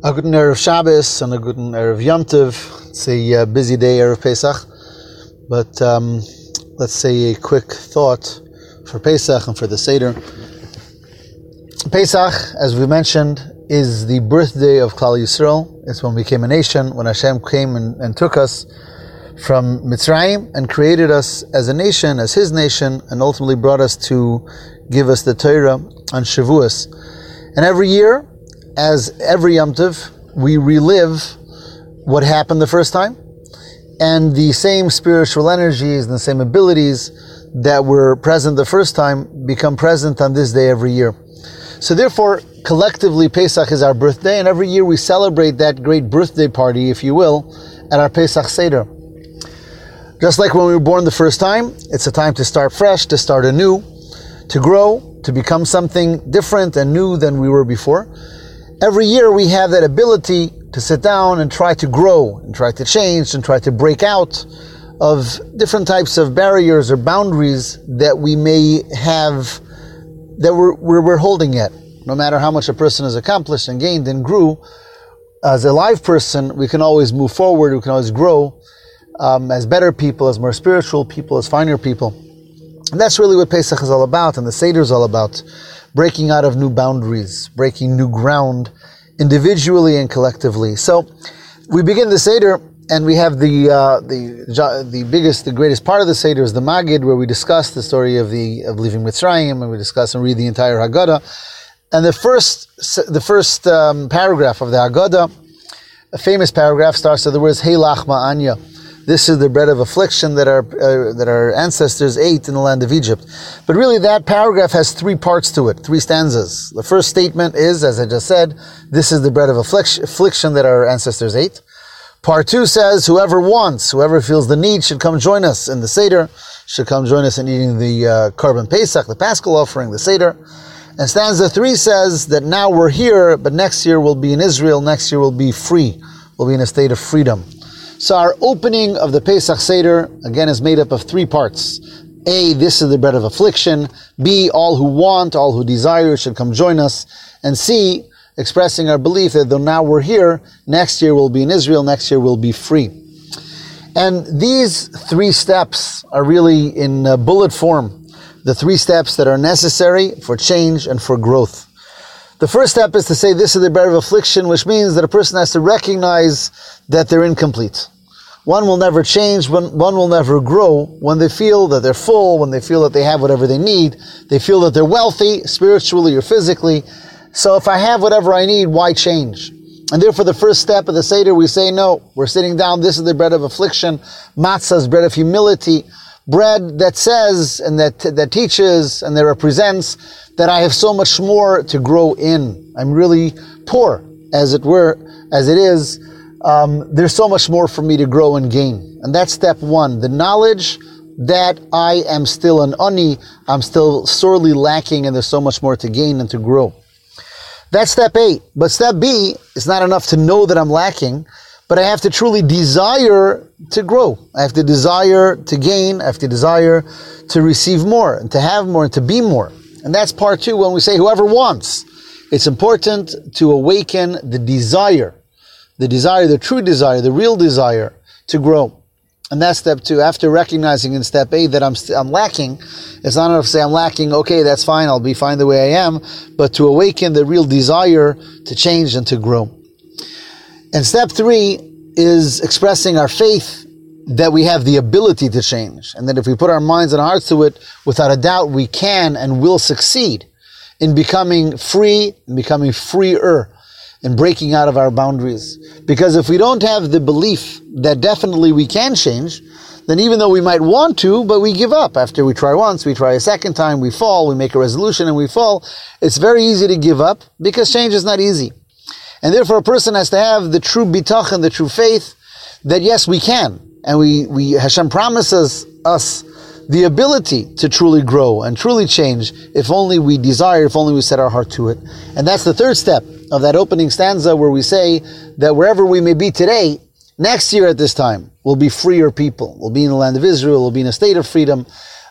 A good Erev Shabbos and a good Erev Yom Tov. It's a busy day, Erev Pesach. But let's say a quick thought for Pesach and for the Seder. Pesach, as we mentioned, is the birthday of Klal Yisrael. It's when we became a nation, when Hashem came and took us from Mitzrayim and created us as a nation, as His nation, and ultimately brought us to give us the Torah on Shavuos. And every year, as every Yom Tov, we relive what happened the first time, and the same spiritual energies and the same abilities that were present the first time become present on this day every year. So therefore, collectively, Pesach is our birthday, and every year we celebrate that great birthday party, if you will, at our Pesach Seder. Just like when we were born the first time, it's a time to start fresh, to start anew, to grow, to become something different and new than we were before. Every year we have that ability to sit down and try to grow and try to change and try to break out of different types of barriers or boundaries that we may have, that we're holding at. No matter how much a person has accomplished and gained and grew, as a live person, we can always move forward, we can always grow as better people, as more spiritual people, as finer people. And that's really what Pesach is all about, and the Seder is all about. Breaking out of new boundaries, breaking new ground, individually and collectively. So we begin the Seder, and we have the greatest part of the Seder is the Magid, where we discuss the story of leaving Mitzrayim, and we discuss and read the entire Haggadah. And the first paragraph of the Haggadah, a famous paragraph, starts with the words "Hey lachma anya." This is the bread of affliction that our ancestors ate in the land of Egypt. But really that paragraph has three parts to it, three stanzas. The first statement is, as I just said, this is the bread of affliction that our ancestors ate. Part 2 says, whoever feels the need should come join us in the Seder, should come join us in eating the Korban Pesach, the Paschal offering, the Seder. And stanza 3 says that now we're here, but next year we'll be in Israel, next year we'll be free, we'll be in a state of freedom. So our opening of the Pesach Seder, again, is made up of three parts. A, this is the bread of affliction. B, all who want, all who desire should come join us. And C, expressing our belief that though now we're here, next year we'll be in Israel, next year we'll be free. And these three steps are really in bullet form, the three steps that are necessary for change and for growth. The first step is to say this is the bread of affliction, which means that a person has to recognize that they're incomplete. One will never change, one will never grow when they feel that they're full, when they feel that they have whatever they need, they feel that they're wealthy, spiritually or physically. So if I have whatever I need, why change? And therefore the first step of the Seder, we say, no, we're sitting down, this is the bread of affliction, matzah is bread of humility, bread that says and that teaches and that represents that I have so much more to grow in. I'm really poor, as it is. There's so much more for me to grow and gain. And that's step one, the knowledge that I am still an ani, I'm still sorely lacking, and there's so much more to gain and to grow. That's step A. But step B is not enough to know that I'm lacking, but I have to truly desire to grow. I have to desire to gain. I have to desire to receive more and to have more and to be more. And that's part 2 when we say whoever wants. It's important to awaken the desire, the true desire, the real desire to grow. And that's step 2. After recognizing in step A that I'm lacking, it's not enough to say I'm lacking, okay, that's fine, I'll be fine the way I am, but to awaken the real desire to change and to grow. And step 3 is expressing our faith that we have the ability to change, and that if we put our minds and hearts to it, without a doubt we can and will succeed in becoming free, in becoming freer, in breaking out of our boundaries. Because if we don't have the belief that definitely we can change, then even though we might want to, but we give up. After we try once, we try a second time, we fall, we make a resolution and we fall. It's very easy to give up because change is not easy. And therefore a person has to have the true bitachon, the true faith that yes, we can. And Hashem promises us the ability to truly grow and truly change if only we desire, if only we set our heart to it. And that's the third step of that opening stanza where we say that wherever we may be today, next year at this time, we'll be freer people. We'll be in the land of Israel, we'll be in a state of freedom,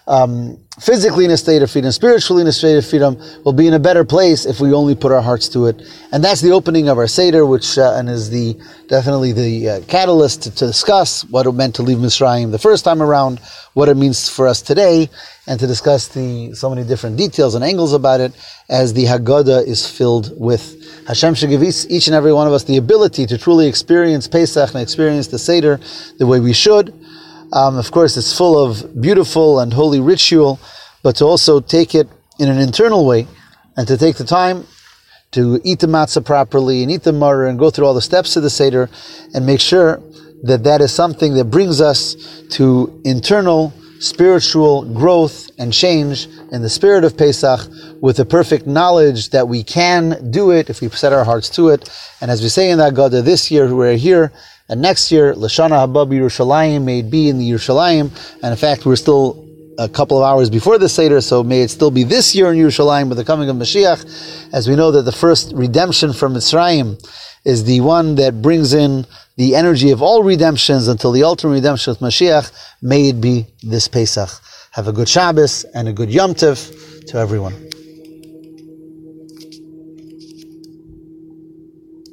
physically in a state of freedom, spiritually in a state of freedom, we'll be in a better place if we only put our hearts to it. And that's the opening of our Seder, which and is definitely the catalyst to discuss what it meant to leave Mitzrayim the first time around, what it means for us today, and to discuss so many different details and angles about it, as the Haggadah is filled with. Hashem should give each and every one of us the ability to truly experience Pesach and experience the Seder the way we should. Of course, it's full of beautiful and holy ritual, but to also take it in an internal way, and to take the time to eat the matzah properly and eat the maror and go through all the steps of the Seder, and make sure that is something that brings us to internal spiritual growth and change in the spirit of Pesach, with the perfect knowledge that we can do it if we set our hearts to it. And as we say in the Haggadah, this year we're here, and next year, Lashana Haba Yerushalayim, may it be in the Yerushalayim. And in fact, we're still a couple of hours before the Seder, so may it still be this year in Yerushalayim with the coming of Mashiach, as we know that the first redemption from Mitzrayim is the one that brings in the energy of all redemptions until the ultimate redemption with Mashiach. May it be this Pesach. Have a good Shabbos and a good Yom Tov to everyone.